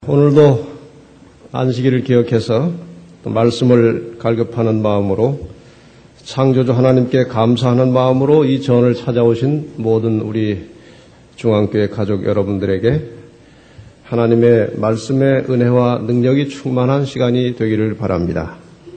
오늘도 안식일을 기억해서 또 말씀을 갈급하는 마음으로 창조주 하나님께 감사하는 마음으로 이 전을 찾아오신 모든 우리 중앙교회 가족 여러분들에게 하나님의 말씀의 은혜와 능력이 충만한 시간이 되기를 바랍니다.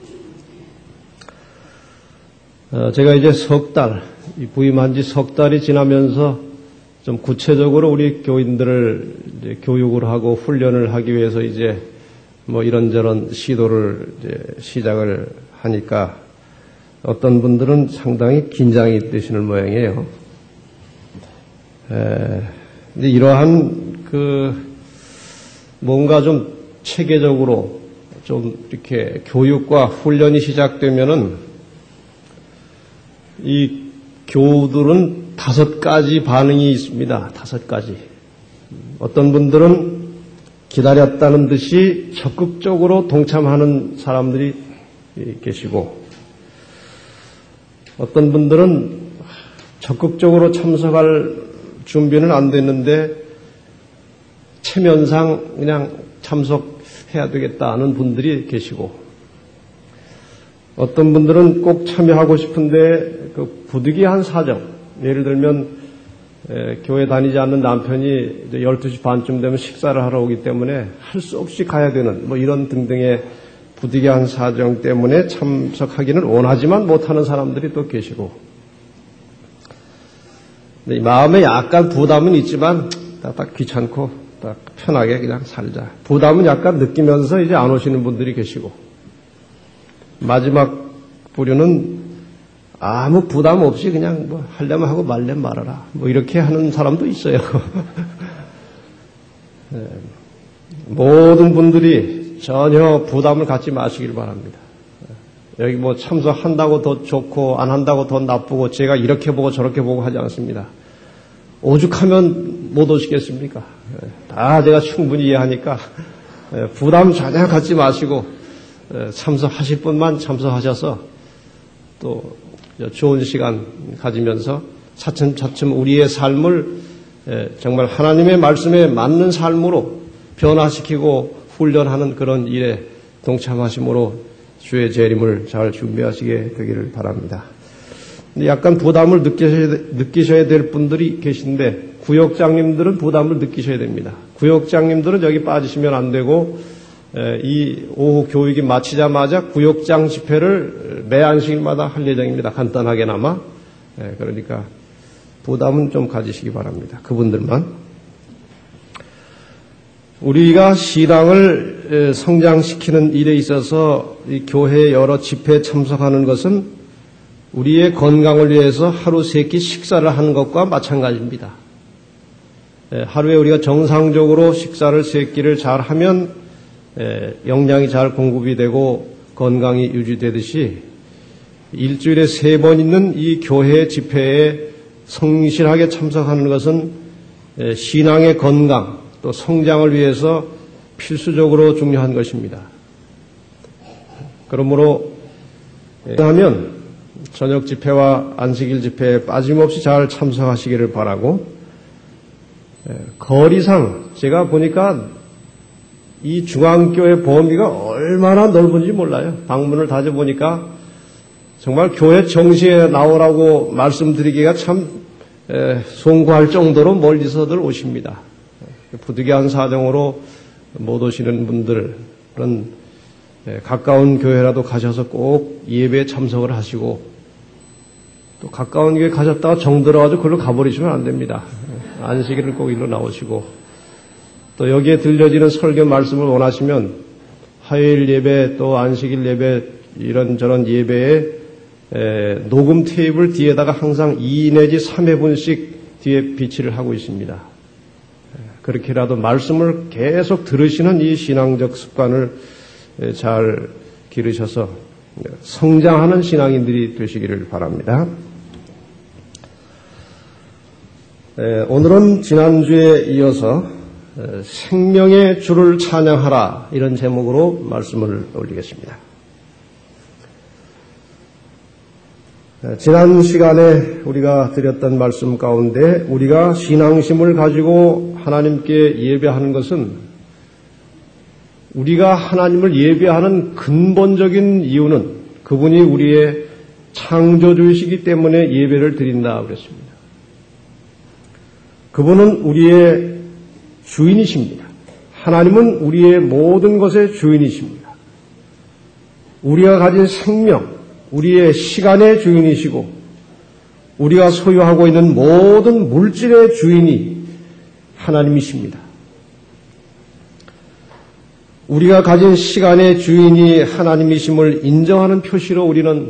제가 이제 부임한 지 석 달이 지나면서 좀 구체적으로 우리 교인들을 이제 교육을 하고 훈련을 하기 위해서 이제 이런저런 시도를 이제 시작을 하니까 어떤 분들은 상당히 긴장이 되시는 모양이에요. 근데 이러한 뭔가 좀 체계적으로 좀 이렇게 교육과 훈련이 시작되면은 이 교우들은 5가지 반응이 있습니다. 5가지. 어떤 분들은 기다렸다는 듯이 적극적으로 동참하는 사람들이 계시고, 어떤 분들은 적극적으로 참석할 준비는 안 됐는데 체면상 그냥 참석해야 되겠다는 분들이 계시고, 어떤 분들은 꼭 참여하고 싶은데 부득이한 사정, 예를 들면 교회 다니지 않는 남편이 이제 12시 반쯤 되면 식사를 하러 오기 때문에 할 수 없이 가야 되는 이런 등등의 부득이한 사정 때문에 참석하기는 원하지만 못하는 사람들이 또 계시고, 마음에 약간 부담은 있지만 딱 귀찮고 딱 편하게 그냥 살자, 부담은 약간 느끼면서 이제 안 오시는 분들이 계시고, 마지막 부류는 아무 부담 없이 그냥 하려면 하고 말려면 말아라, 이렇게 하는 사람도 있어요. 모든 분들이 전혀 부담을 갖지 마시길 바랍니다. 여기 참석한다고 더 좋고 안 한다고 더 나쁘고 제가 이렇게 보고 저렇게 보고 하지 않습니다. 오죽하면 못 오시겠습니까? 다 제가 충분히 이해하니까 부담 전혀 갖지 마시고 참석하실 분만 참석하셔서 또 좋은 시간 가지면서 차츰차츰 우리의 삶을 정말 하나님의 말씀에 맞는 삶으로 변화시키고 훈련하는 그런 일에 동참하심으로 주의 재림을 잘 준비하시게 되기를 바랍니다. 근데 약간 부담을 느끼셔야 될 분들이 계신데, 구역장님들은 부담을 느끼셔야 됩니다. 구역장님들은 여기 빠지시면 안 되고, 이 오후 교육이 마치자마자 구역장 집회를 매 안식일마다 할 예정입니다. 간단하게나마. 그러니까 부담은 좀 가지시기 바랍니다. 그분들만. 우리가 신앙을 성장시키는 일에 있어서 이 교회 여러 집회에 참석하는 것은 우리의 건강을 위해서 하루 3끼 식사를 하는 것과 마찬가지입니다. 하루에 우리가 정상적으로 식사를 3끼를 잘 하면 영양이 잘 공급이 되고 건강이 유지되듯이 일주일에 3번 있는 이 교회 집회에 성실하게 참석하는 것은 신앙의 건강 또 성장을 위해서 필수적으로 중요한 것입니다. 그러므로 하면 저녁 집회와 안식일 집회에 빠짐없이 잘 참석하시기를 바라고, 거리상 제가 보니까 이 중앙교회 범위가 얼마나 넓은지 몰라요. 방문을 다져보니까 정말 교회 정시에 나오라고 말씀드리기가 참 송구할 정도로 멀리서들 오십니다. 부득이한 사정으로 못 오시는 분들은 가까운 교회라도 가셔서 꼭 예배에 참석을 하시고, 또 가까운 교회 가셨다가 정들어가지고 그걸로 가버리시면 안 됩니다. 안식일을 꼭 일로 나오시고, 또 여기에 들려지는 설교 말씀을 원하시면 화요일 예배 또 안식일 예배 이런저런 예배에 녹음 테이블 뒤에다가 항상 2 내지 3회분씩 뒤에 비치를 하고 있습니다. 그렇게라도 말씀을 계속 들으시는 이 신앙적 습관을 잘 기르셔서 성장하는 신앙인들이 되시기를 바랍니다. 오늘은 지난주에 이어서 생명의 주를 찬양하라, 이런 제목으로 말씀을 올리겠습니다. 지난 시간에 우리가 드렸던 말씀 가운데 우리가 신앙심을 가지고 하나님께 예배하는 것은 우리가 하나님을 예배하는 근본적인 이유는 그분이 우리의 창조주이시기 때문에 예배를 드린다 그랬습니다. 그분은 우리의 주인이십니다. 하나님은 우리의 모든 것의 주인이십니다. 우리가 가진 생명, 우리의 시간의 주인이시고 우리가 소유하고 있는 모든 물질의 주인이 하나님이십니다. 우리가 가진 시간의 주인이 하나님이심을 인정하는 표시로 우리는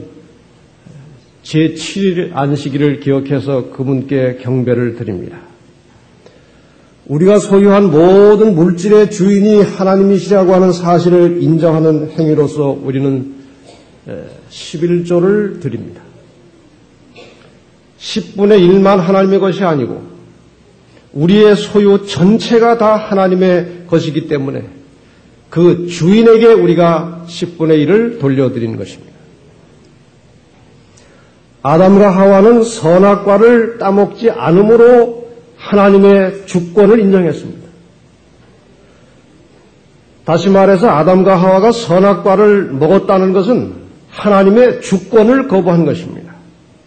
제7일 안식일을 기억해서 그분께 경배를 드립니다. 우리가 소유한 모든 물질의 주인이 하나님이시라고 하는 사실을 인정하는 행위로서 우리는 11조를 드립니다. 10분의 1만 하나님의 것이 아니고 우리의 소유 전체가 다 하나님의 것이기 때문에 그 주인에게 우리가 10분의 1을 돌려드리는 것입니다. 아담과 하와는 선악과를 따먹지 않음으로 하나님의 주권을 인정했습니다. 다시 말해서 아담과 하와가 선악과를 먹었다는 것은 하나님의 주권을 거부한 것입니다.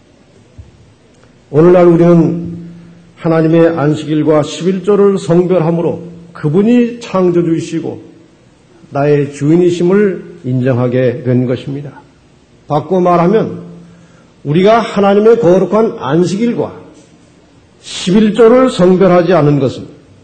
오늘날 우리는 하나님의 안식일과 11조를 성별함으로 그분이 창조주이시고 나의 주인이심을 인정하게 된 것입니다. 바꿔 말하면 우리가 하나님의 거룩한 안식일과 11조를 성별하지 않은 것은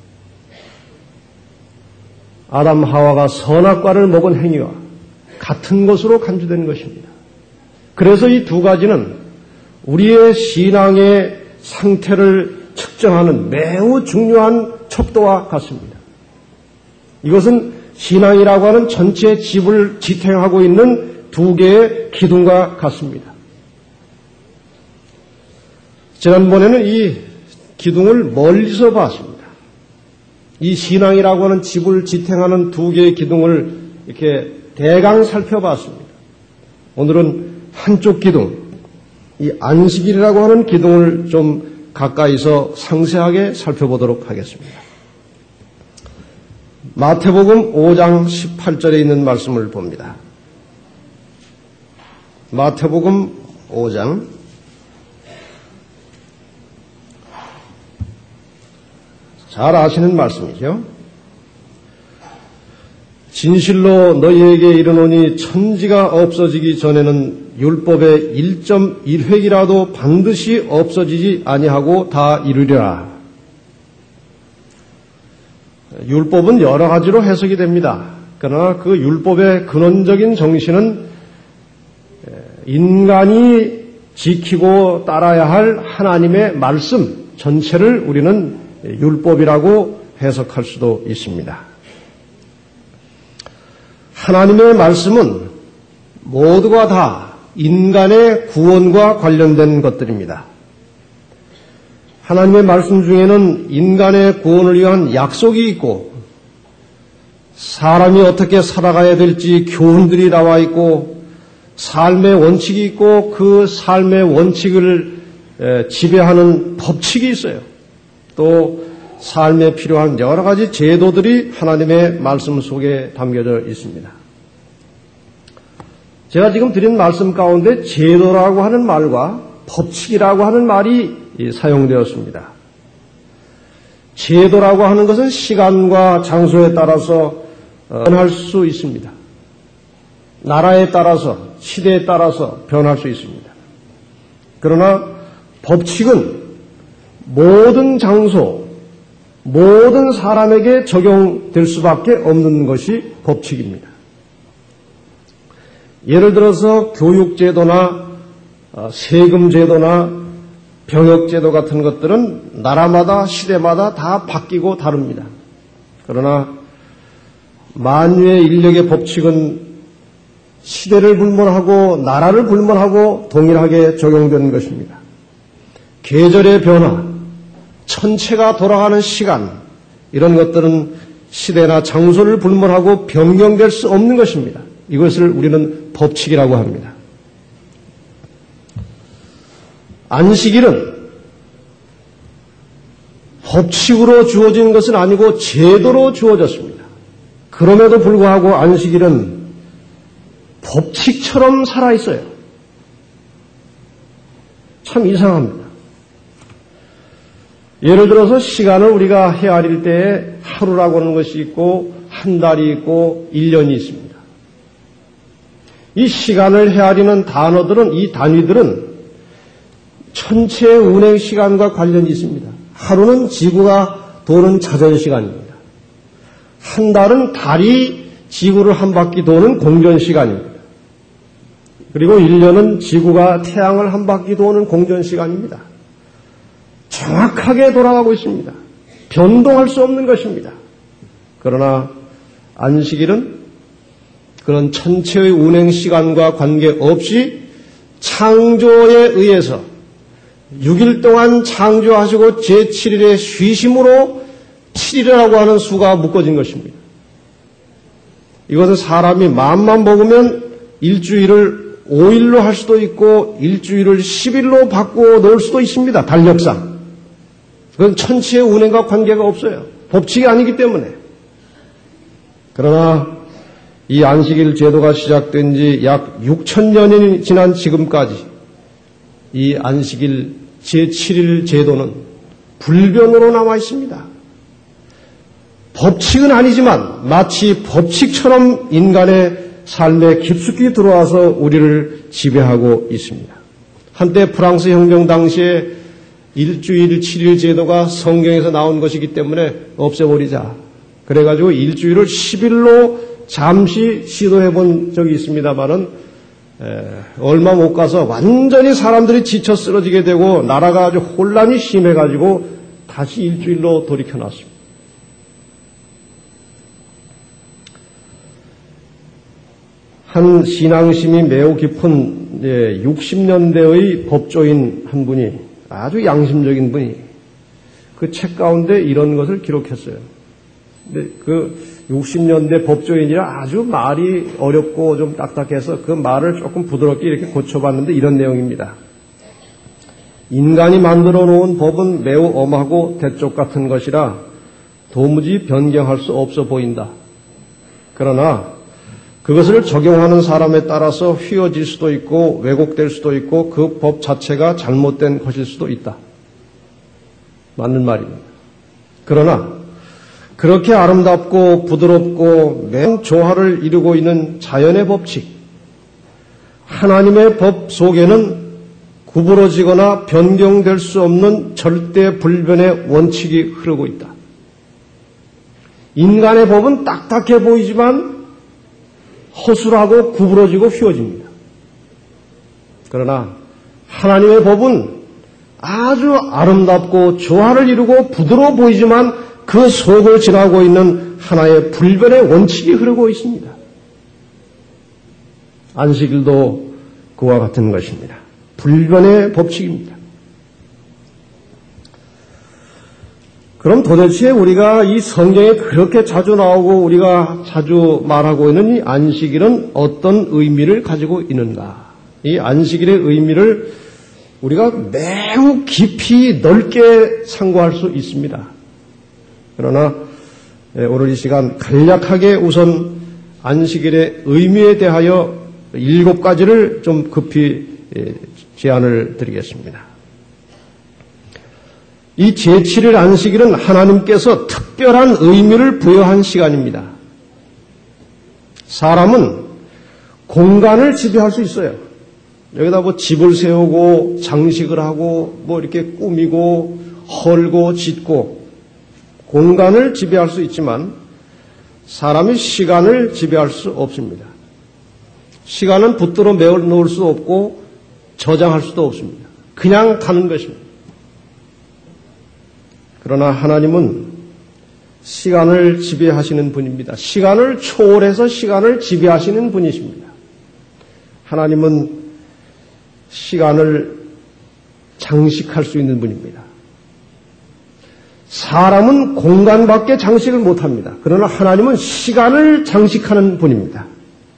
아담 하와가 선악과를 먹은 행위와 같은 것으로 간주된 것입니다. 그래서 이 두 가지는 우리의 신앙의 상태를 측정하는 매우 중요한 척도와 같습니다. 이것은 신앙이라고 하는 전체 집을 지탱하고 있는 두 개의 기둥과 같습니다. 지난번에는 이 기둥을 멀리서 봤습니다. 이 신앙이라고 하는 집을 지탱하는 두 개의 기둥을 이렇게 대강 살펴봤습니다. 오늘은 한쪽 기둥, 이 안식일이라고 하는 기둥을 좀 가까이서 상세하게 살펴보도록 하겠습니다. 마태복음 5장 18절에 있는 말씀을 봅니다. 마태복음 5장 잘 아시는 말씀이죠. 진실로 너희에게 이르노니 천지가 없어지기 전에는 율법의 1.1획이라도 반드시 없어지지 아니하고 다 이루리라. 율법은 여러 가지로 해석이 됩니다. 그러나 그 율법의 근원적인 정신은 인간이 지키고 따라야 할 하나님의 말씀 전체를 우리는 율법이라고 해석할 수도 있습니다. 하나님의 말씀은 모두가 다 인간의 구원과 관련된 것들입니다. 하나님의 말씀 중에는 인간의 구원을 위한 약속이 있고 사람이 어떻게 살아가야 될지 교훈들이 나와 있고 삶의 원칙이 있고 그 삶의 원칙을 지배하는 법칙이 있어요. 또 삶에 필요한 여러 가지 제도들이 하나님의 말씀 속에 담겨져 있습니다. 제가 지금 드린 말씀 가운데 제도라고 하는 말과 법칙이라고 하는 말이 사용되었습니다. 제도라고 하는 것은 시간과 장소에 따라서 변할 수 있습니다. 나라에 따라서, 시대에 따라서 변할 수 있습니다. 그러나 법칙은 모든 장소, 모든 사람에게 적용될 수밖에 없는 것이 법칙입니다. 예를 들어서 교육제도나 세금제도나 병역제도 같은 것들은 나라마다 시대마다 다 바뀌고 다릅니다. 그러나 만유의 인력의 법칙은 시대를 불문하고 나라를 불문하고 동일하게 적용되는 것입니다. 계절의 변화, 천체가 돌아가는 시간, 이런 것들은 시대나 장소를 불문하고 변경될 수 없는 것입니다. 이것을 우리는 법칙이라고 합니다. 안식일은 법칙으로 주어진 것은 아니고 제도로 주어졌습니다. 그럼에도 불구하고 안식일은 법칙처럼 살아있어요. 참 이상합니다. 예를 들어서 시간을 우리가 헤아릴 때에 하루라고 하는 것이 있고 한 달이 있고 1년이 있습니다. 이 시간을 헤아리는 단어들은, 이 단위들은 천체의 운행 시간과 관련이 있습니다. 하루는 지구가 도는 자전시간입니다. 한 달은 달이 지구를 한 바퀴 도는 공전시간입니다. 그리고 1년은 지구가 태양을 한 바퀴 도는 공전시간입니다. 정확하게 돌아가고 있습니다. 변동할 수 없는 것입니다. 그러나 안식일은 그런 천체의 운행 시간과 관계없이 창조에 의해서 6일 동안 창조하시고 제7일의 쉬심으로 7일이라고 하는 수가 묶어진 것입니다. 이것은 사람이 마음만 먹으면 일주일을 5일로 할 수도 있고 일주일을 10일로 바꾸어 놓을 수도 있습니다. 달력상. 그건 천체의 운행과 관계가 없어요. 법칙이 아니기 때문에. 그러나 이 안식일 제도가 시작된 지 약 6,000년이 지난 지금까지 이 안식일 제7일 제도는 불변으로 남아 있습니다. 법칙은 아니지만 마치 법칙처럼 인간의 삶에 깊숙이 들어와서 우리를 지배하고 있습니다. 한때 프랑스 혁명 당시에 일주일 7일 제도가 성경에서 나온 것이기 때문에 없애버리자. 그래가지고 일주일을 10일로 잠시 시도해 본 적이 있습니다만은 얼마 못 가서 완전히 사람들이 지쳐 쓰러지게 되고 나라가 아주 혼란이 심해가지고 다시 일주일로 돌이켜놨습니다. 한 신앙심이 매우 깊은 60년대의 법조인 한 분이 아주 양심적인 분이 그 책 가운데 이런 것을 기록했어요. 근데 그 60년대 법조인이라 아주 말이 어렵고 좀 딱딱해서 그 말을 조금 부드럽게 이렇게 고쳐봤는데 이런 내용입니다. 인간이 만들어 놓은 법은 매우 엄하고 대쪽 같은 것이라 도무지 변경할 수 없어 보인다. 그러나 그것을 적용하는 사람에 따라서 휘어질 수도 있고 왜곡될 수도 있고 그 법 자체가 잘못된 것일 수도 있다. 맞는 말입니다. 그러나 그렇게 아름답고 부드럽고 매우 조화를 이루고 있는 자연의 법칙, 하나님의 법 속에는 구부러지거나 변경될 수 없는 절대 불변의 원칙이 흐르고 있다. 인간의 법은 딱딱해 보이지만 허술하고 구부러지고 휘어집니다. 그러나 하나님의 법은 아주 아름답고 조화를 이루고 부드러워 보이지만 그 속을 지나고 있는 하나의 불변의 원칙이 흐르고 있습니다. 안식일도 그와 같은 것입니다. 불변의 법칙입니다. 그럼 도대체 우리가 이 성경에 그렇게 자주 나오고 우리가 자주 말하고 있는 이 안식일은 어떤 의미를 가지고 있는가? 이 안식일의 의미를 우리가 매우 깊이 넓게 상고할 수 있습니다. 그러나 오늘 이 시간 간략하게 우선 안식일의 의미에 대하여 7가지를 좀 급히 제안을 드리겠습니다. 이 제7일 안식일은 하나님께서 특별한 의미를 부여한 시간입니다. 사람은 공간을 지배할 수 있어요. 여기다 뭐 집을 세우고 장식을 하고 뭐 이렇게 꾸미고 헐고 짓고 공간을 지배할 수 있지만 사람이 시간을 지배할 수 없습니다. 시간은 붙들어 메워 놓을 수 없고 저장할 수도 없습니다. 그냥 가는 것입니다. 그러나 하나님은 시간을 지배하시는 분입니다. 시간을 초월해서 시간을 지배하시는 분이십니다. 하나님은 시간을 장식할 수 있는 분입니다. 사람은 공간밖에 장식을 못합니다. 그러나 하나님은 시간을 장식하는 분입니다.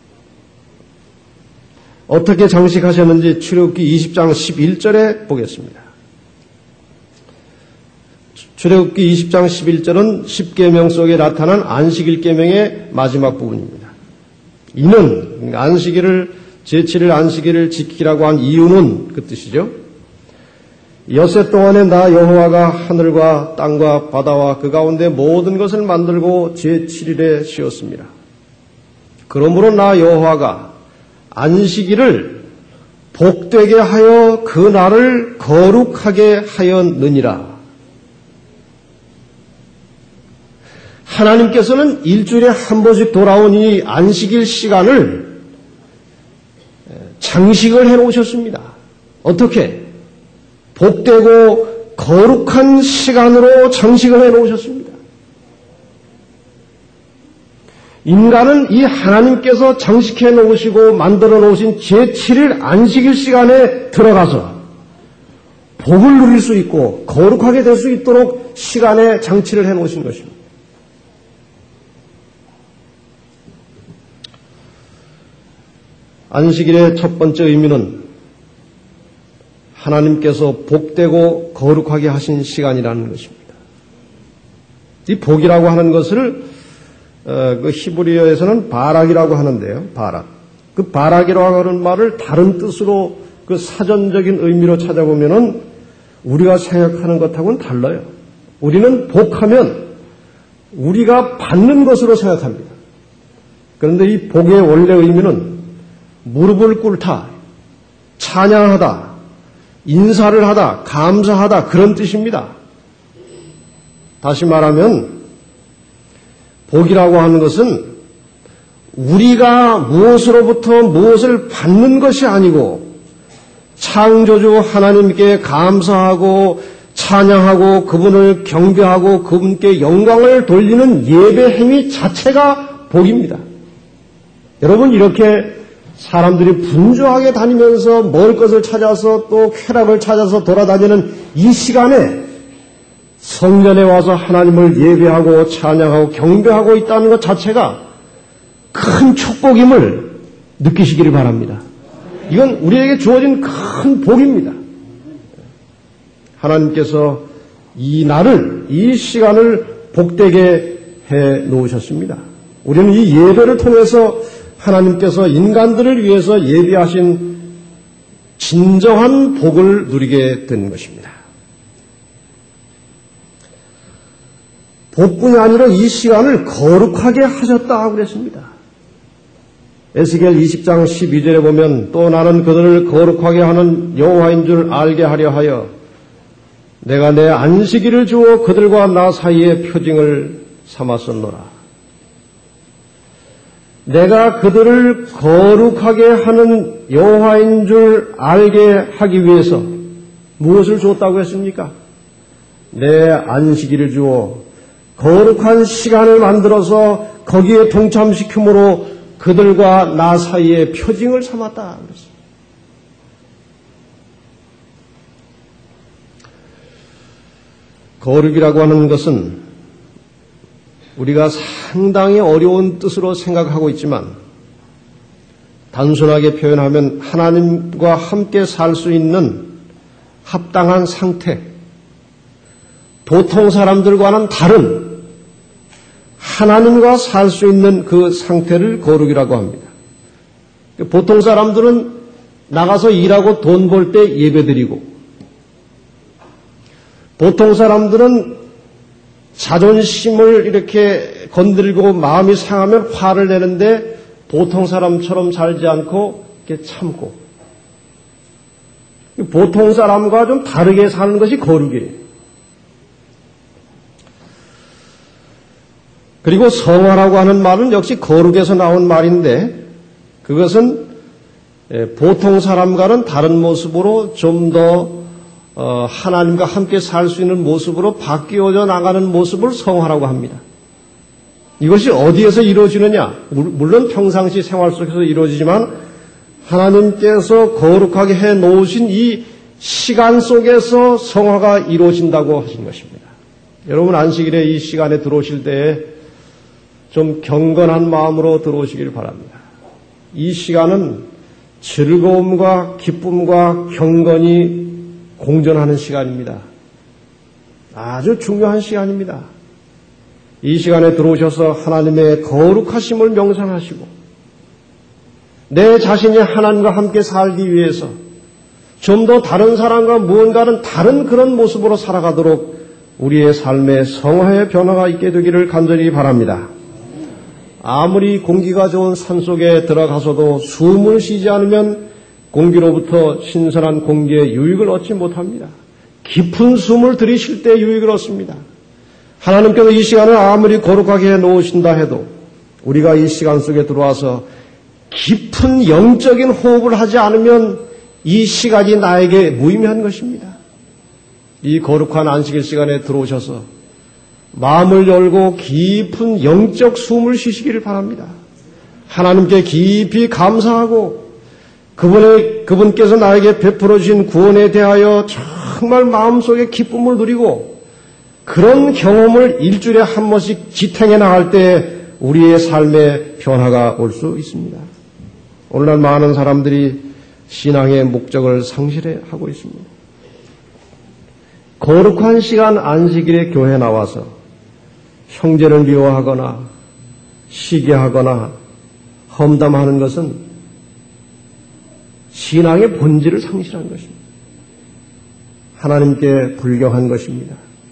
어떻게 장식하셨는지 출애굽기 20장 11절에 보겠습니다. 출애굽기 20장 11절은 10계명 속에 나타난 안식일 계명의 마지막 부분입니다. 이는 안식일을 제7일 안식일을 지키라고 한 이유는 그 뜻이죠. 엿새 동안에 나 여호와가 하늘과 땅과 바다와 그 가운데 모든 것을 만들고 제7일에 쉬었습니다. 그러므로 나 여호와가 안식일을 복되게 하여 그 날을 거룩하게 하였느니라. 하나님께서는 일주일에 한 번씩 돌아온 이 안식일 시간을 장식을 해놓으셨습니다. 어떻게? 복되고 거룩한 시간으로 장식을 해놓으셨습니다. 인간은 이 하나님께서 장식해 놓으시고 만들어 놓으신 제7일 안식일 시간에 들어가서 복을 누릴 수 있고 거룩하게 될 수 있도록 시간에 장치를 해 놓으신 것입니다. 안식일의 첫 번째 의미는 하나님께서 복되고 거룩하게 하신 시간이라는 것입니다. 이 복이라고 하는 것을 그 히브리어에서는 바락이라고 하는데요. 바락. 그 바락이라고 하는 말을 다른 뜻으로 그 사전적인 의미로 찾아보면은 우리가 생각하는 것하고는 달라요. 우리는 복하면 우리가 받는 것으로 생각합니다. 그런데 이 복의 원래 의미는 무릎을 꿇다, 찬양하다, 인사를 하다, 감사하다 그런 뜻입니다. 다시 말하면 복이라고 하는 것은 우리가 무엇으로부터 무엇을 받는 것이 아니고 창조주 하나님께 감사하고 찬양하고 그분을 경배하고 그분께 영광을 돌리는 예배 행위 자체가 복입니다. 여러분 이렇게 사람들이 분주하게 다니면서 먹을 것을 찾아서 또 쾌락을 찾아서 돌아다니는 이 시간에 성전에 와서 하나님을 예배하고 찬양하고 경배하고 있다는 것 자체가 큰 축복임을 느끼시기를 바랍니다. 이건 우리에게 주어진 큰 복입니다. 하나님께서 이 날을, 이 시간을 복되게 해 놓으셨습니다. 우리는 이 예배를 통해서 하나님께서 인간들을 위해서 예비하신 진정한 복을 누리게 된 것입니다. 복뿐이 아니라 이 시간을 거룩하게 하셨다고 그랬습니다. 에스겔 20장 12절에 보면 또 나는 그들을 거룩하게 하는 여호와인 줄 알게 하려 하여 내가 내 안식일을 주어 그들과 나 사이에 표징을 삼았었노라. 내가 그들을 거룩하게 하는 여호와인 줄 알게 하기 위해서 무엇을 줬다고 했습니까? 내 안식일을 주어 거룩한 시간을 만들어서 거기에 동참시킴으로 그들과 나 사이에 표징을 삼았다. 거룩이라고 하는 것은 우리가 상당히 어려운 뜻으로 생각하고 있지만 단순하게 표현하면 하나님과 함께 살 수 있는 합당한 상태, 보통 사람들과는 다른 하나님과 살 수 있는 그 상태를 거룩이라고 합니다. 보통 사람들은 나가서 일하고 돈 벌 때 예배드리고 보통 사람들은 자존심을 이렇게 건들고 마음이 상하면 화를 내는데 보통 사람처럼 살지 않고 이렇게 참고 보통 사람과 좀 다르게 사는 것이 거룩이에요. 그리고 성화라고 하는 말은 역시 거룩에서 나온 말인데 그것은 보통 사람과는 다른 모습으로 좀 더 하나님과 함께 살 수 있는 모습으로 바뀌어져 나가는 모습을 성화라고 합니다. 이것이 어디에서 이루어지느냐? 물론 평상시 생활 속에서 이루어지지만 하나님께서 거룩하게 해 놓으신 이 시간 속에서 성화가 이루어진다고 하신 것입니다. 여러분 안식일에 이 시간에 들어오실 때에 좀 경건한 마음으로 들어오시길 바랍니다. 이 시간은 즐거움과 기쁨과 경건이 공존하는 시간입니다. 아주 중요한 시간입니다. 이 시간에 들어오셔서 하나님의 거룩하심을 명상하시고 내 자신이 하나님과 함께 살기 위해서 좀 더 다른 사람과 무언가는 다른 그런 모습으로 살아가도록 우리의 삶에 성화의 변화가 있게 되기를 간절히 바랍니다. 아무리 공기가 좋은 산속에 들어가서도 숨을 쉬지 않으면 공기로부터 신선한 공기의 유익을 얻지 못합니다. 깊은 숨을 들이쉴 때 유익을 얻습니다. 하나님께서 이 시간을 아무리 거룩하게 해놓으신다 해도 우리가 이 시간 속에 들어와서 깊은 영적인 호흡을 하지 않으면 이 시간이 나에게 무의미한 것입니다. 이 거룩한 안식일 시간에 들어오셔서 마음을 열고 깊은 영적 숨을 쉬시기를 바랍니다. 하나님께 깊이 감사하고 그분께서 나에게 베풀어 주신 구원에 대하여 정말 마음속에 기쁨을 누리고 그런 경험을 일주일에 한 번씩 지탱해 나갈 때 우리의 삶에 변화가 올 수 있습니다. 오늘날 많은 사람들이 신앙의 목적을 상실하고 있습니다. 거룩한 시간 안식일에 교회에 나와서 형제를 미워하거나 시기하거나 험담하는 것은 신앙의 본질을 상실한 것입니다. 하나님께 불경한 것입니다.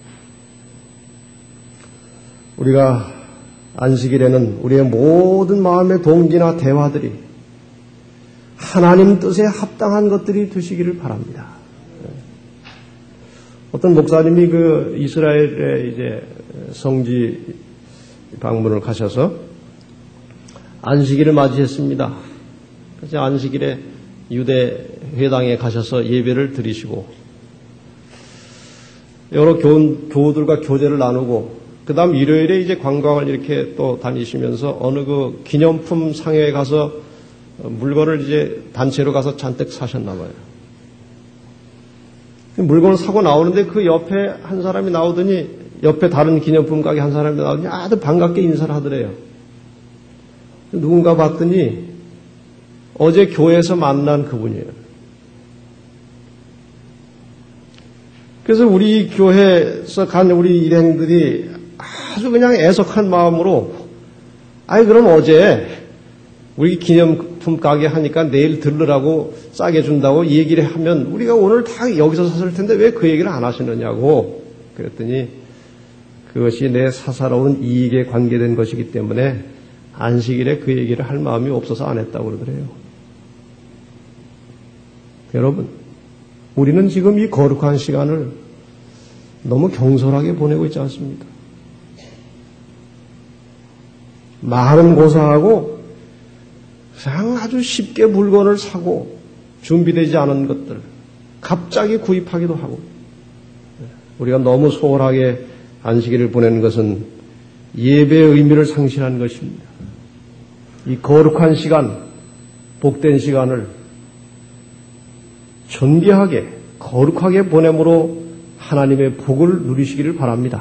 우리가 안식일에는 우리의 모든 마음의 동기나 대화들이 하나님 뜻에 합당한 것들이 되시기를 바랍니다. 어떤 목사님이 그 이스라엘에 이제 성지 방문을 가셔서 안식일을 맞이했습니다. 그래서 안식일에 유대 회당에 가셔서 예배를 드리시고 여러 교우들과 교제를 나누고 그 다음 일요일에 이제 관광을 이렇게 또 다니시면서 어느 그 기념품 상회에 가서 물건을 이제 단체로 가서 잔뜩 사셨나 봐요. 물건을 사고 나오는데 그 옆에 한 사람이 나오더니 옆에 다른 기념품 가게 한 사람이 나오더니 아주 반갑게 인사를 하더래요. 누군가 봤더니 어제 교회에서 만난 그분이에요. 그래서 우리 교회에서 간 우리 일행들이 아주 그냥 애석한 마음으로 그럼 어제 우리 기념품 가게 하니까 내일 들르라고 싸게 준다고 얘기를 하면 우리가 오늘 다 여기서 샀을 텐데 왜 그 얘기를 안 하시느냐고 그랬더니 그것이 내 사사로운 이익에 관계된 것이기 때문에 안식일에 그 얘기를 할 마음이 없어서 안 했다고 그러더래요. 여러분, 우리는 지금 이 거룩한 시간을 너무 경솔하게 보내고 있지 않습니까? 말은 고사하고 그냥 아주 쉽게 물건을 사고 준비되지 않은 것들 갑자기 구입하기도 하고 우리가 너무 소홀하게 안식일을 보내는 것은 예배의 의미를 상실한 것입니다. 이 거룩한 시간, 복된 시간을 존귀하게 거룩하게 보냄으로 하나님의 복을 누리시기를 바랍니다.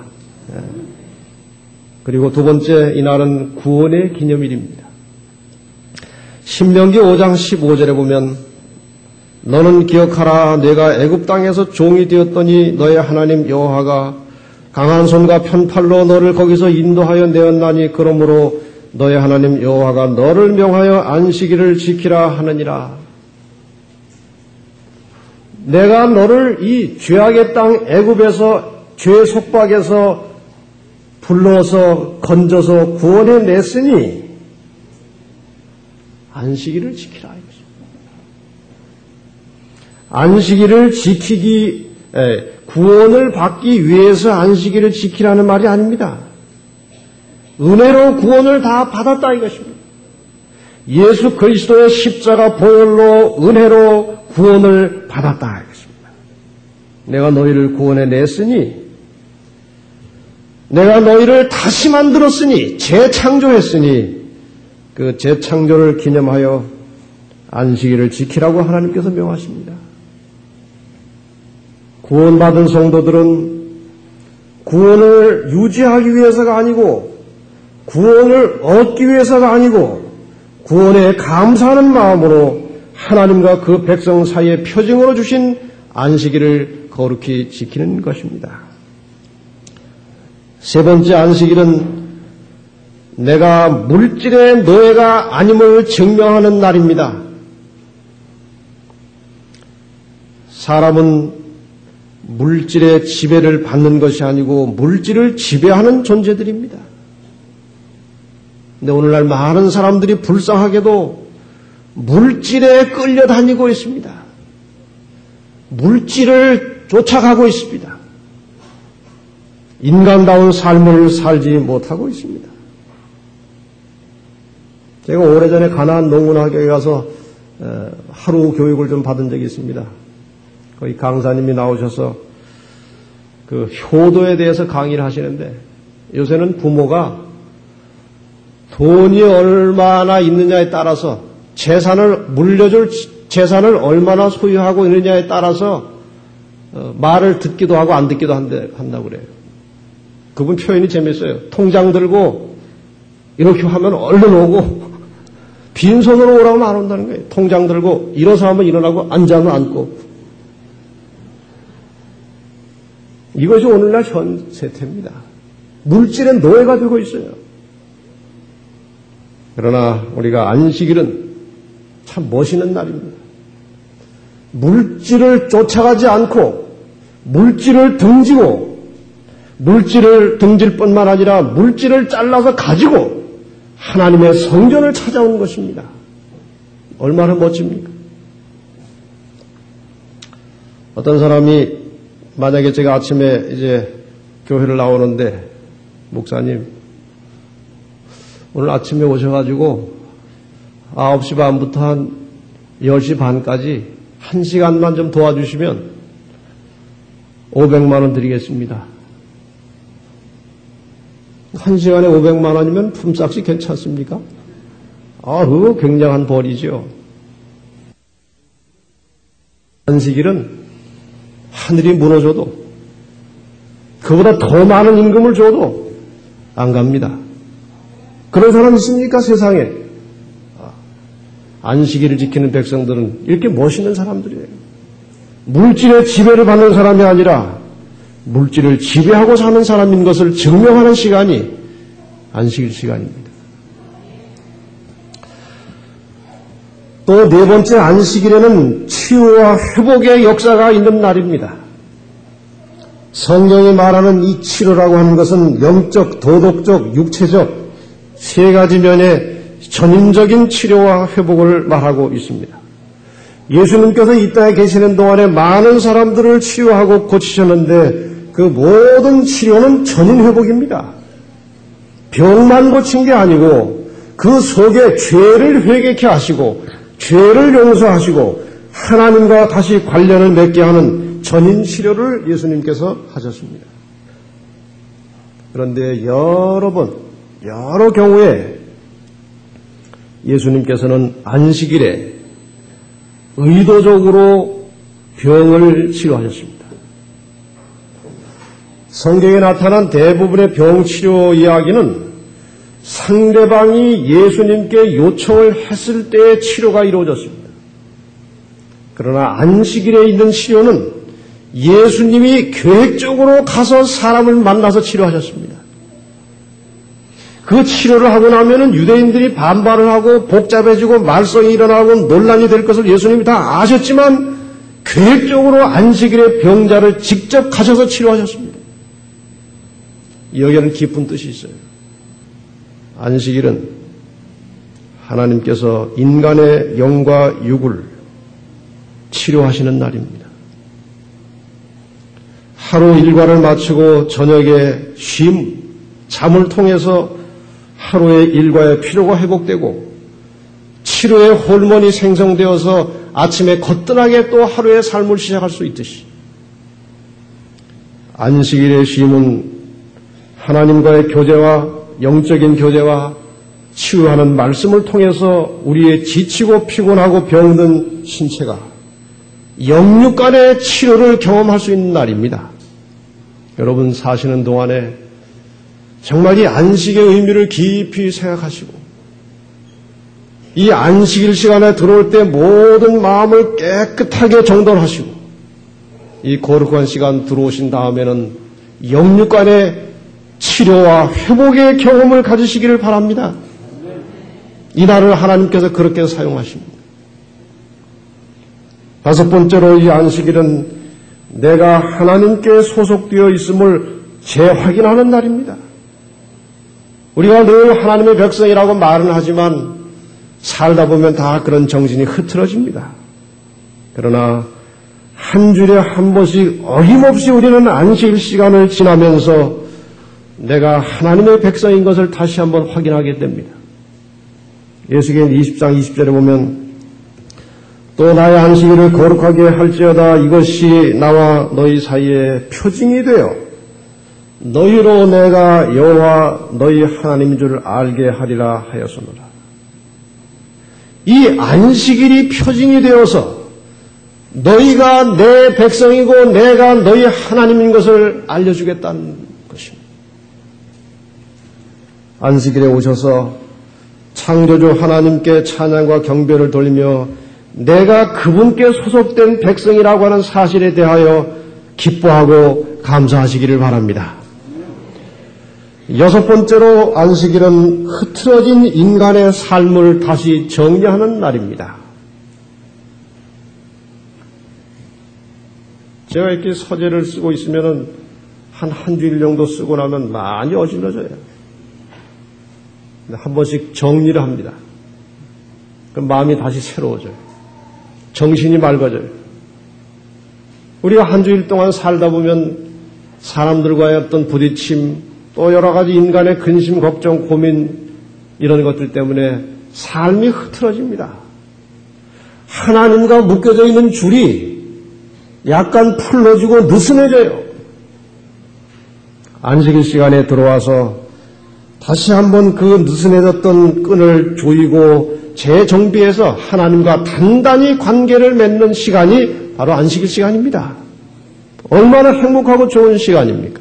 그리고 두 번째, 이날은 구원의 기념일입니다. 신명기 5장 15절에 보면 너는 기억하라 내가 애굽 땅에서 종이 되었더니 너의 하나님 여호와가 강한 손과 편팔로 너를 거기서 인도하여 내었나니 그러므로 너의 하나님 여호와가 너를 명하여 안식일을 지키라 하느니라. 내가 너를 이 죄악의 땅 애굽에서 죄 속박에서 불러서 건져서 구원해 냈으니 안식일을 지키라 이것입니다. 안식일을 지키기 구원을 받기 위해서 안식일을 지키라는 말이 아닙니다. 은혜로 구원을 다 받았다 이것입니다. 예수 그리스도의 십자가 보혈로 은혜로 구원을 받았다 이것입니다. 내가 너희를 구원해 냈으니 내가 너희를 다시 만들었으니 재창조했으니 그 재창조를 기념하여 안식일을 지키라고 하나님께서 명하십니다. 구원받은 성도들은 구원을 유지하기 위해서가 아니고 구원을 얻기 위해서가 아니고 구원에 감사하는 마음으로 하나님과 그 백성 사이의 표징으로 주신 안식일을 거룩히 지키는 것입니다. 세 번째 안식일은 내가 물질의 노예가 아님을 증명하는 날입니다. 사람은 물질의 지배를 받는 것이 아니고 물질을 지배하는 존재들입니다. 근데 오늘날 많은 사람들이 불쌍하게도 물질에 끌려다니고 있습니다. 물질을 쫓아가고 있습니다. 인간다운 삶을 살지 못하고 있습니다. 제가 오래전에 가나안 농문학교에 가서 하루 교육을 좀 받은 적이 있습니다. 거기 강사님이 나오셔서 그 효도에 대해서 강의를 하시는데, 요새는 부모가 돈이 얼마나 있느냐에 따라서 물려줄 재산을 얼마나 소유하고 있느냐에 따라서 말을 듣기도 하고 안 듣기도 한다고 그래요. 그분 표현이 재밌어요. 통장 들고 이렇게 하면 얼른 오고 빈손으로 오라고 안 온다는 거예요. 통장 들고 일어서 하면 일어나고 앉아면 앉고. 이것이 오늘날 현 세태입니다. 물질의 노예가 되고 있어요. 그러나 우리가 안식일은 참 멋있는 날입니다. 물질을 쫓아가지 않고 물질을 등지고 물질을 등질 뿐만 아니라 물질을 잘라서 가지고 하나님의 성전을 찾아오는 것입니다. 얼마나 멋집니까? 어떤 사람이 만약에 제가 아침에 이제 교회를 나오는데, 목사님 오늘 아침에 오셔가지고 9시 반부터 한 10시 반까지 1시간만 좀 도와주시면 500만 원 드리겠습니다. 1시간에 500만 원이면 품삯이 괜찮습니까? 그거 굉장한 벌이죠. 안식일은 하늘이 무너져도, 그보다 더 많은 임금을 줘도 안 갑니다. 그런 사람 있습니까, 세상에? 안식일을 지키는 백성들은 이렇게 멋있는 사람들이에요. 물질의 지배를 받는 사람이 아니라 물질을 지배하고 사는 사람인 것을 증명하는 시간이 안식일 시간입니다. 또 네 번째 안식일에는 치유와 회복의 역사가 있는 날입니다. 성경이 말하는 이 치료라고 하는 것은 영적, 도덕적, 육체적 세 가지 면의 전인적인 치료와 회복을 말하고 있습니다. 예수님께서 이 땅에 계시는 동안에 많은 사람들을 치유하고 고치셨는데 그 모든 치료는 전인 회복입니다. 병만 고친 게 아니고 그 속에 죄를 회개케 하시고 죄를 용서하시고 하나님과 다시 관련을 맺게 하는 전인 치료를 예수님께서 하셨습니다. 그런데 여러 경우에 예수님께서는 안식일에 의도적으로 병을 치료하셨습니다. 성경에 나타난 대부분의 병치료 이야기는 상대방이 예수님께 요청을 했을 때의 치료가 이루어졌습니다. 그러나 안식일에 있는 치료는 예수님이 계획적으로 가서 사람을 만나서 치료하셨습니다. 그 치료를 하고 나면은 유대인들이 반발을 하고 복잡해지고 말썽이 일어나고 논란이 될 것을 예수님이 다 아셨지만 계획적으로 안식일에 병자를 직접 가셔서 치료하셨습니다. 여기에는 깊은 뜻이 있어요. 안식일은 하나님께서 인간의 영과 육을 치료하시는 날입니다. 하루 일과를 마치고 저녁에 잠을 통해서 하루의 일과의 피로가 회복되고 치료의 호르몬이 생성되어서 아침에 거뜬하게 또 하루의 삶을 시작할 수 있듯이 안식일의 쉼은 하나님과의 교제와 영적인 교제와 치유하는 말씀을 통해서 우리의 지치고 피곤하고 병든 신체가 영육 간의 치료를 경험할 수 있는 날입니다. 여러분 사시는 동안에 정말 이 안식의 의미를 깊이 생각하시고 이 안식일 시간에 들어올 때 모든 마음을 깨끗하게 정돈하시고 이 거룩한 시간 들어오신 다음에는 영육 간의 치료와 회복의 경험을 가지시기를 바랍니다. 이날을 하나님께서 그렇게 사용하십니다. 다섯 번째로 이 안식일은 내가 하나님께 소속되어 있음을 재확인하는 날입니다. 우리가 늘 하나님의 백성이라고 말은 하지만 살다 보면 다 그런 정신이 흐트러집니다. 그러나 한 주일에 한 번씩 어김없이 우리는 안식일 시간을 지나면서 내가 하나님의 백성인 것을 다시 한번 확인하게 됩니다. 예수계인 20장 20절에 보면 또 나의 안식일을 거룩하게 할지어다 이것이 나와 너희 사이에 표징이 되어 너희로 내가 여호와 너희 하나님인 줄 알게 하리라 하였으므라. 이 안식일이 표징이 되어서 너희가 내 백성이고 내가 너희 하나님인 것을 알려주겠다는 것입니다. 안식일에 오셔서 창조주 하나님께 찬양과 경배를 돌리며 내가 그분께 소속된 백성이라고 하는 사실에 대하여 기뻐하고 감사하시기를 바랍니다. 여섯 번째로 안식일은 흐트러진 인간의 삶을 다시 정리하는 날입니다. 제가 이렇게 서재를 쓰고 있으면 한 주일 정도 쓰고 나면 많이 어질러져요. 한 번씩 정리를 합니다. 그럼 마음이 다시 새로워져요. 정신이 맑아져요. 우리가 한 주일 동안 살다 보면 사람들과의 어떤 부딪힘, 또 여러 가지 인간의 근심, 걱정, 고민 이런 것들 때문에 삶이 흐트러집니다. 하나님과 묶여져 있는 줄이 약간 풀러지고 느슨해져요. 안식일 시간에 들어와서 다시 한번 그 느슨해졌던 끈을 조이고 재정비해서 하나님과 단단히 관계를 맺는 시간이 바로 안식일 시간입니다. 얼마나 행복하고 좋은 시간입니까?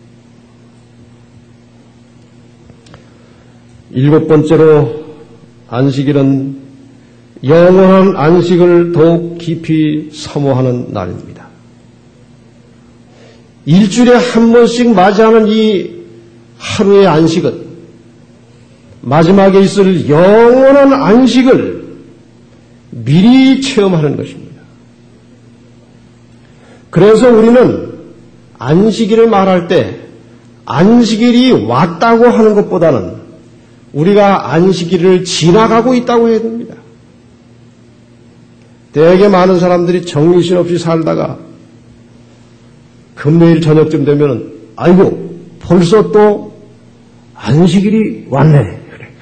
일곱 번째로 안식일은 영원한 안식을 더욱 깊이 사모하는 날입니다. 일주일에 한 번씩 맞이하는 이 하루의 안식은 마지막에 있을 영원한 안식을 미리 체험하는 것입니다. 그래서 우리는 안식일을 말할 때 안식일이 왔다고 하는 것보다는 우리가 안식일을 지나가고 있다고 해야 됩니다. 되게 많은 사람들이 정신없이 살다가 금요일 저녁쯤 되면 아이고 벌써 또 안식일이 왔네.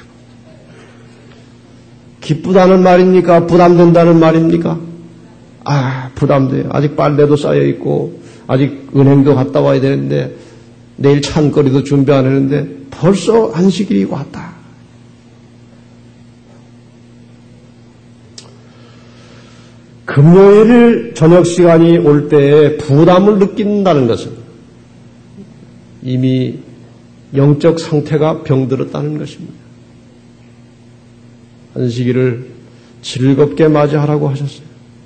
기쁘다는 말입니까? 부담된다는 말입니까? 부담돼요. 아직 빨래도 쌓여있고 아직 은행도 갔다 와야 되는데 내일 찬거리도 준비 안 했는데 벌써 안식일이 왔다. 금요일 저녁 시간이 올 때에 부담을 느낀다는 것은 이미 영적 상태가 병들었다는 것입니다. 안식일을 즐겁게 맞이하라고 하셨어요.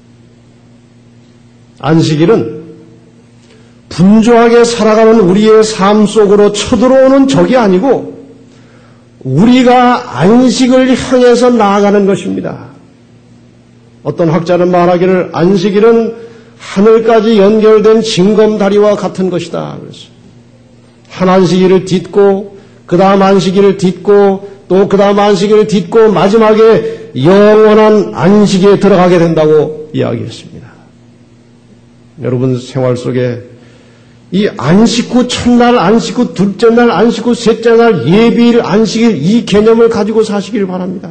안식일은 분주하게 살아가는 우리의 삶 속으로 쳐들어오는 적이 아니고 우리가 안식을 향해서 나아가는 것입니다. 어떤 학자는 말하기를 안식일은 하늘까지 연결된 징검다리와 같은 것이다. 그랬어요. 한 안식일을 딛고 그 다음 안식일을 딛고 또 그 다음 안식일을 딛고 마지막에 영원한 안식에 들어가게 된다고 이야기했습니다. 여러분 생활 속에 이 안식 후 첫날, 안식 후 둘째 날, 안식 후 셋째 날, 예비일, 안식일 이 개념을 가지고 사시길 바랍니다.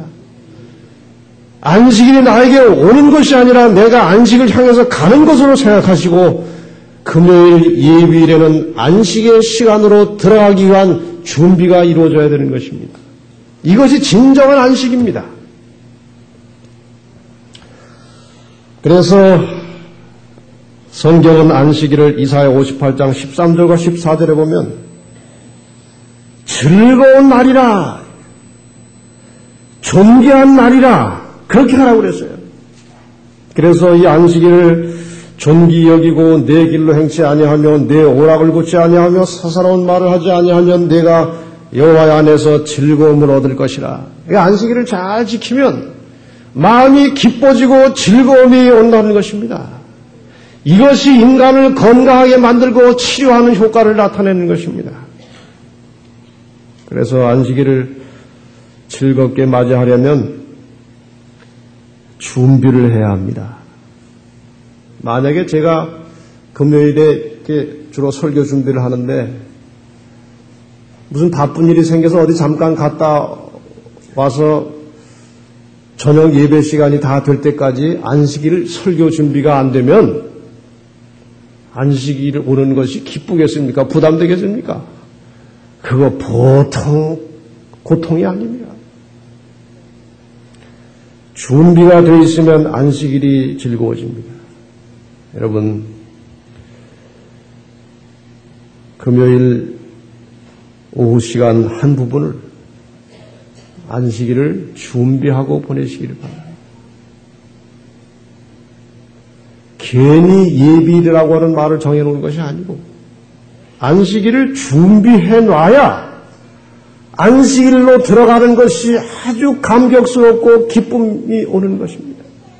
안식일이 나에게 오는 것이 아니라 내가 안식을 향해서 가는 것으로 생각하시고 금요일 예비일에는 안식의 시간으로 들어가기 위한 준비가 이루어져야 되는 것입니다. 이것이 진정한 안식입니다. 그래서 성경은 안식일을 이사야 58장 13절과 14절에 보면 즐거운 날이라, 존귀한 날이라 그렇게 하라고 그랬어요. 그래서 이 안식일을 존귀 여기고 내 길로 행치 아니하며 내 오락을 굳지 아니하며 사사로운 말을 하지 아니하면 내가 여호와의 안에서 즐거움을 얻을 것이라. 안식일을 잘 지키면 마음이 기뻐지고 즐거움이 온다는 것입니다. 이것이 인간을 건강하게 만들고 치료하는 효과를 나타내는 것입니다. 그래서 안식일을 즐겁게 맞이하려면 준비를 해야 합니다. 만약에 제가 금요일에 주로 설교 준비를 하는데 무슨 바쁜 일이 생겨서 어디 잠깐 갔다 와서 저녁 예배 시간이 다 될 때까지 안식일 설교 준비가 안 되면 안식일 오는 것이 기쁘겠습니까? 부담되겠습니까? 그거 보통 고통이 아닙니다. 준비가 되어 있으면 안식일이 즐거워집니다. 여러분, 금요일 오후 시간 한 부분을 안식일을 준비하고 보내시기를 바랍니다. 괜히 예비일이라고 하는 말을 정해놓은 것이 아니고 안식일을 준비해 놔야 안식일로 들어가는 것이 아주 감격스럽고 기쁨이 오는 것입니다.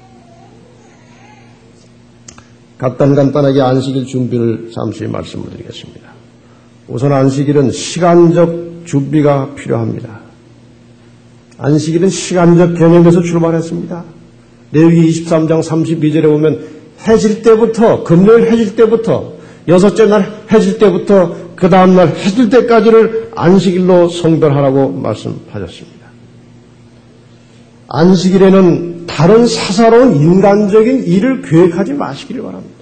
간단하게 안식일 준비를 잠시 말씀을 드리겠습니다. 우선 안식일은 시간적 준비가 필요합니다. 안식일은 시간적 개념에서 출발했습니다. 레위기 23장 32절에 보면 해질 때부터, 금요일 해질 때부터, 여섯째 날 해질 때부터 그 다음날 해질 때까지를 안식일로 성별하라고 말씀하셨습니다. 안식일에는 다른 사사로운 인간적인 일을 계획하지 마시기를 바랍니다.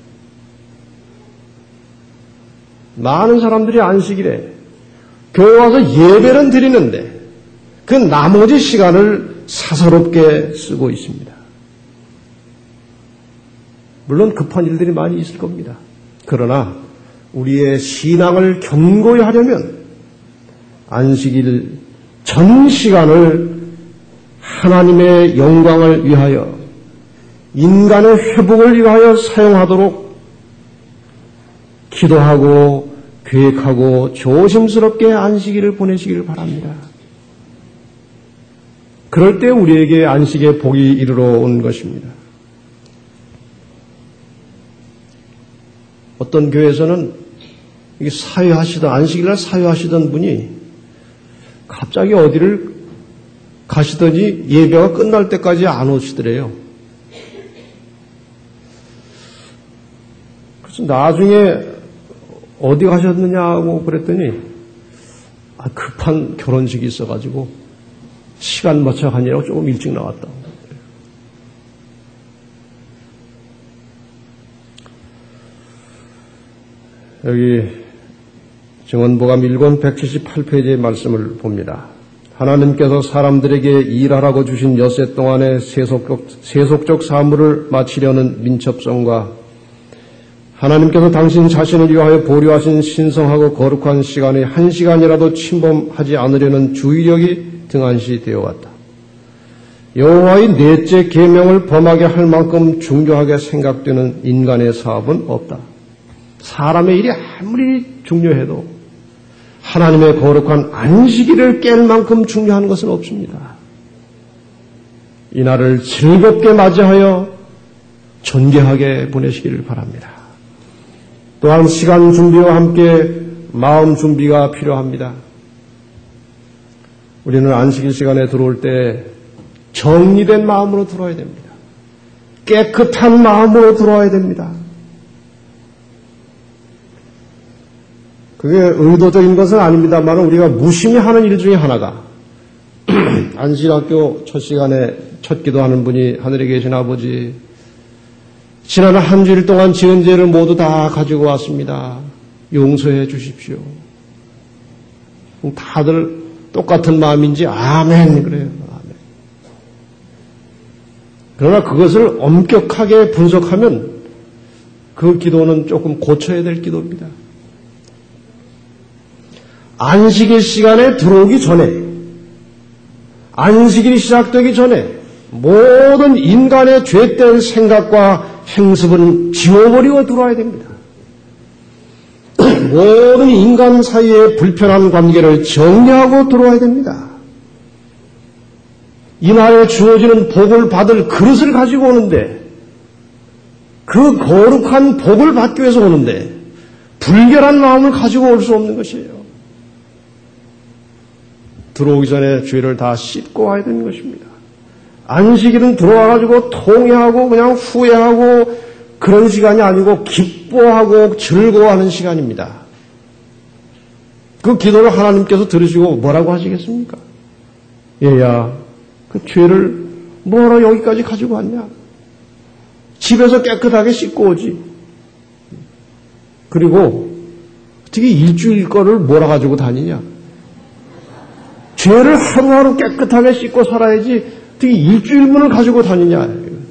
많은 사람들이 안식일에 교회 와서 예배는 드리는데 그 나머지 시간을 사사롭게 쓰고 있습니다. 물론 급한 일들이 많이 있을 겁니다. 그러나 우리의 신앙을 견고히 하려면 안식일 전 시간을 하나님의 영광을 위하여 인간의 회복을 위하여 사용하도록 기도하고 계획하고 조심스럽게 안식일을 보내시기를 바랍니다. 그럴 때 우리에게 안식의 복이 이르러 온 것입니다. 어떤 교회에서는 사회하시던 안식일날 사회하시던 분이 갑자기 어디를 가시더니 예배가 끝날 때까지 안 오시더래요. 그래서 나중에 어디 가셨느냐고 그랬더니 급한 결혼식이 있어가지고 시간 맞춰 가느라고 조금 일찍 나왔다. 여기 증언보감 1권 178페이지의 말씀을 봅니다. 하나님께서 사람들에게 일하라고 주신 엿새 동안의 세속적 사물을 마치려는 민첩성과 하나님께서 당신 자신을 위하여 보류하신 신성하고 거룩한 시간에 한 시간이라도 침범하지 않으려는 주의력이 등한시 되어왔다. 여호와의 넷째 계명을 범하게 할 만큼 중요하게 생각되는 인간의 사업은 없다. 사람의 일이 아무리 중요해도 하나님의 거룩한 안식일을 깰 만큼 중요한 것은 없습니다. 이날을 즐겁게 맞이하여 존귀하게 보내시기를 바랍니다. 또한 시간 준비와 함께 마음 준비가 필요합니다. 우리는 안식일 시간에 들어올 때 정리된 마음으로 들어와야 됩니다. 깨끗한 마음으로 들어와야 됩니다. 그게 의도적인 것은 아닙니다만 우리가 무심히 하는 일 중에 하나가 안식일학교 첫 시간에 첫 기도하는 분이 하늘에 계신 아버지, 지난 한 주일 동안 지은 죄를 모두 다 가지고 왔습니다. 용서해 주십시오. 다들 똑같은 마음인지 아멘 그래요. 아멘. 그러나 그것을 엄격하게 분석하면 그 기도는 조금 고쳐야 될 기도입니다. 안식일 시간에 들어오기 전에, 안식일이 시작되기 전에 모든 인간의 죄된 생각과 행습은 지워버리고 들어와야 됩니다. 모든 인간 사이의 불편한 관계를 정리하고 들어와야 됩니다. 이날에 주어지는 복을 받을 그릇을 가지고 오는데 그 거룩한 복을 받기 위해서 오는데 불결한 마음을 가지고 올 수 없는 것이에요. 들어오기 전에 죄를 다 씻고 와야 되는 것입니다. 안식일은 들어와가지고 통회하고 그냥 후회하고 그런 시간이 아니고 기뻐하고 즐거워하는 시간입니다. 그 기도를 하나님께서 들으시고 뭐라고 하시겠습니까? 얘야, 그 죄를 뭐하러 여기까지 가지고 왔냐? 집에서 깨끗하게 씻고 오지. 그리고 어떻게 일주일 거를 몰아가지고 다니냐? 죄를 하루하루 깨끗하게 씻고 살아야지 어떻게 일주일분을 가지고 다니냐?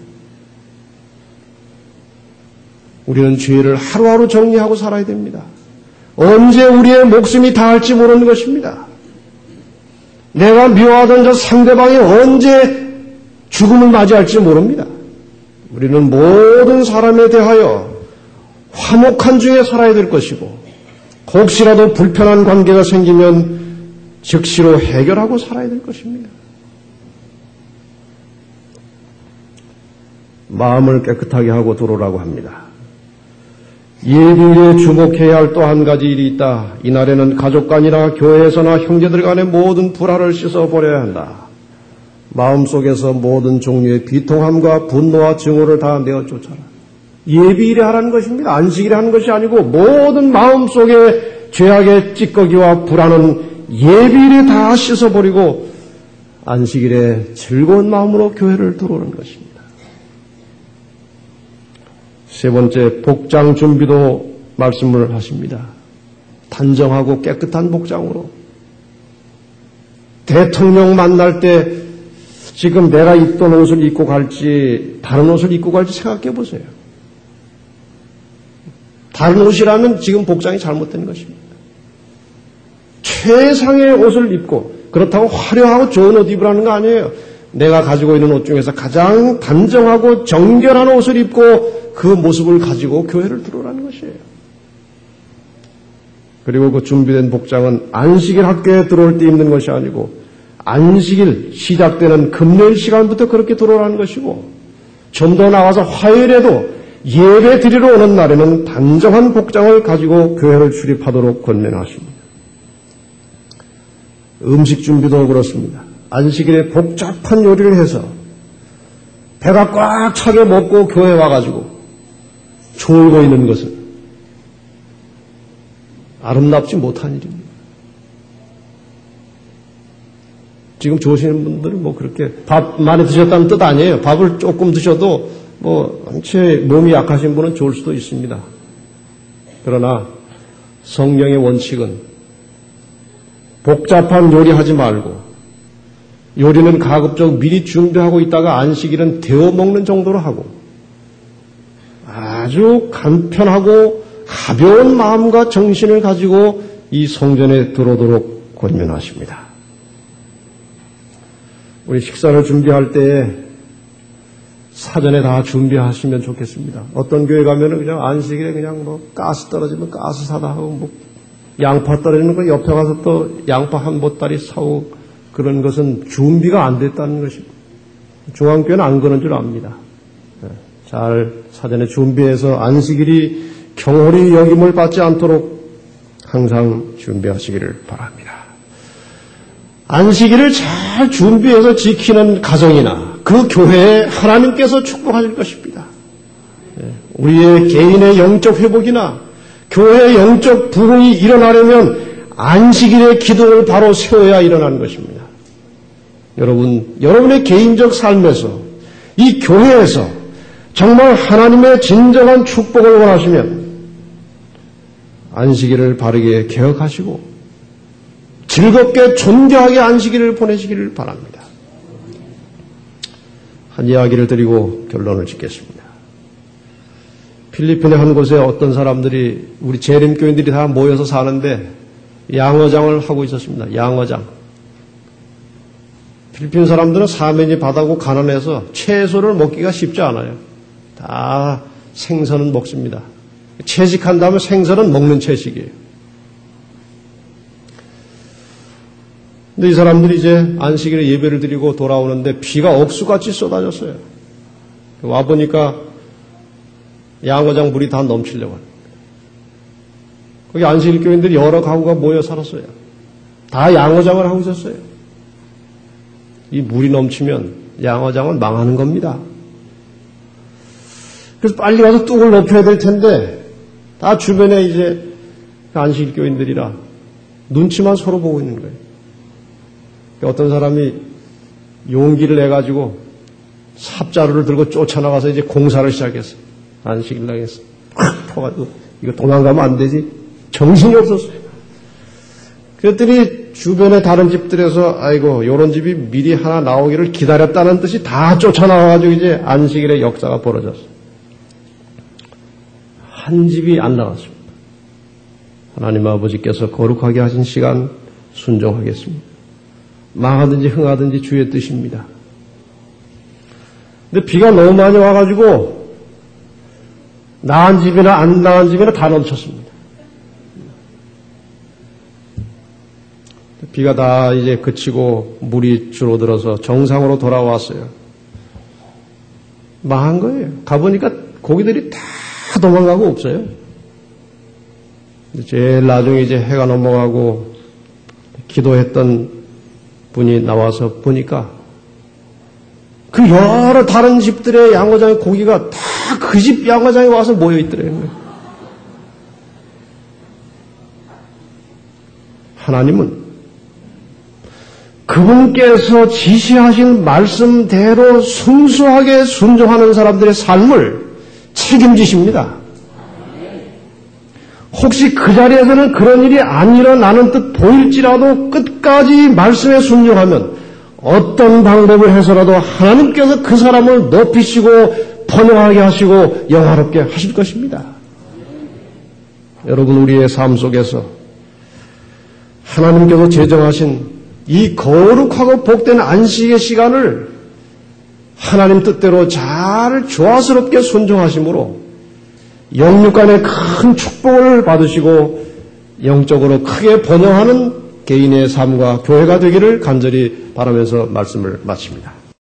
우리는 죄를 하루하루 정리하고 살아야 됩니다. 언제 우리의 목숨이 닿을지 모르는 것입니다. 내가 미워하던 저 상대방이 언제 죽음을 맞이할지 모릅니다. 우리는 모든 사람에 대하여 화목한 중에 살아야 될 것이고 혹시라도 불편한 관계가 생기면 즉시로 해결하고 살아야 될 것입니다. 마음을 깨끗하게 하고 들어오라고 합니다. 예비일에 주목해야 할 또 한 가지 일이 있다. 이날에는 가족 간이나 교회에서나 형제들 간의 모든 불화를 씻어버려야 한다. 마음속에서 모든 종류의 비통함과 분노와 증오를 다 내어 쫓아라. 예비일에 하라는 것입니다. 안식일에 하는 것이 아니고 모든 마음속에 죄악의 찌꺼기와 불화는 예비일에 다 씻어버리고 안식일에 즐거운 마음으로 교회를 들어오는 것입니다. 세 번째, 복장 준비도 말씀을 하십니다. 단정하고 깨끗한 복장으로. 대통령 만날 때 지금 내가 입던 옷을 입고 갈지 다른 옷을 입고 갈지 생각해 보세요. 다른 옷이라면 지금 복장이 잘못된 것입니다. 최상의 옷을 입고 그렇다고 화려하고 좋은 옷 입으라는 거 아니에요. 내가 가지고 있는 옷 중에서 가장 단정하고 정결한 옷을 입고 그 모습을 가지고 교회를 들어오라는 것이에요. 그리고 그 준비된 복장은 안식일 학교에 들어올 때 입는 것이 아니고 안식일 시작되는 금요일 시간부터 그렇게 들어오라는 것이고 좀 더 나가서 화요일에도 예배 드리러 오는 날에는 단정한 복장을 가지고 교회를 출입하도록 권면하십니다. 음식 준비도 그렇습니다. 안식일에 복잡한 요리를 해서 배가 꽉 차게 먹고 교회 와가지고 졸고 있는 것은 아름답지 못한 일입니다. 지금 좋으시는 분들은 뭐 그렇게 밥 많이 드셨다는 뜻 아니에요. 밥을 조금 드셔도 뭐 한채 몸이 약하신 분은 좋을 수도 있습니다. 그러나 성경의 원칙은 복잡한 요리하지 말고 요리는 가급적 미리 준비하고 있다가 안식일은 데워 먹는 정도로 하고 아주 간편하고 가벼운 마음과 정신을 가지고 이 성전에 들어오도록 권면하십니다. 우리 식사를 준비할 때에 사전에 다 준비하시면 좋겠습니다. 어떤 교회 가면은 그냥 안식일에 그냥 뭐 가스 떨어지면 가스 사다 하고 뭐 양파 떨어지는 거 옆에 가서 또 양파 한 보따리 사오고 그런 것은 준비가 안 됐다는 것입니다. 중앙교회는 안 그런 줄 압니다. 잘 사전에 준비해서 안식일이 경홀히 여김을 받지 않도록 항상 준비하시기를 바랍니다. 안식일을 잘 준비해서 지키는 가정이나 그 교회에 하나님께서 축복하실 것입니다. 우리의 개인의 영적 회복이나 교회의 영적 부흥이 일어나려면 안식일의 기둥을 바로 세워야 일어나는 것입니다. 여러분의 개인적 삶에서 이 교회에서 정말 하나님의 진정한 축복을 원하시면 안식일을 바르게 개혁하시고 즐겁게 존귀하게 안식일을 보내시기를 바랍니다. 한 이야기를 드리고 결론을 짓겠습니다. 필리핀의 한 곳에 어떤 사람들이 우리 재림교인들이 다 모여서 사는데 양어장을 하고 있었습니다. 양어장. 필리핀 사람들은 사면이 바다고 가난해서 채소를 먹기가 쉽지 않아요. 다 생선은 먹습니다. 채식한다면 생선은 먹는 채식이에요. 근데 이 사람들이 이제 안식일에 예배를 드리고 돌아오는데 비가 억수같이 쏟아졌어요. 와보니까 양어장 물이 다 넘치려고 합니다. 거기 안식일 교인들이 여러 가구가 모여 살았어요. 다 양어장을 하고 있었어요. 이 물이 넘치면 양어장은 망하는 겁니다. 그래서 빨리 가서 뚝을 높여야 될 텐데 다 주변에 이제 안식일 교인들이라 눈치만 서로 보고 있는 거예요. 어떤 사람이 용기를 내가지고 삽자루를 들고 쫓아나가서 이제 공사를 시작했어요. 안식일 날에서 퍼가지고 이거 도망가면 안 되지. 정신이 없었어요. 그랬더니 주변의 다른 집들에서 아이고 요런 집이 미리 하나 나오기를 기다렸다는 뜻이 다 쫓아나와가지고 이제 안식일의 역사가 벌어졌어요. 한 집이 안 나왔습니다. 하나님 아버지께서 거룩하게 하신 시간 순종하겠습니다. 망하든지 흥하든지 주의 뜻입니다. 근데 비가 너무 많이 와가지고 나은 집이나 안 나은 집이나 다 넘쳤습니다. 비가 다 이제 그치고 물이 줄어들어서 정상으로 돌아왔어요. 망한 거예요. 가보니까 고기들이 다 도망가고 없어요. 제일 나중에 이제 해가 넘어가고 기도했던 분이 나와서 보니까 그 여러 다른 집들의 양어장의 고기가 다 그 집 양어장에 와서 모여 있더래요. 하나님은 그분께서 지시하신 말씀대로 순수하게 순종하는 사람들의 삶을 책임지십니다. 혹시 그 자리에서는 그런 일이 안 일어나는 듯 보일지라도 끝까지 말씀에 순종하면 어떤 방법을 해서라도 하나님께서 그 사람을 높이시고 번영하게 하시고 영화롭게 하실 것입니다. 여러분, 우리의 삶 속에서 하나님께서 제정하신 이 거룩하고 복된 안식의 시간을 하나님 뜻대로 잘 조화스럽게 순종하심으로 영육 간의 큰 축복을 받으시고 영적으로 크게 번영하는 개인의 삶과 교회가 되기를 간절히 바라면서 말씀을 마칩니다.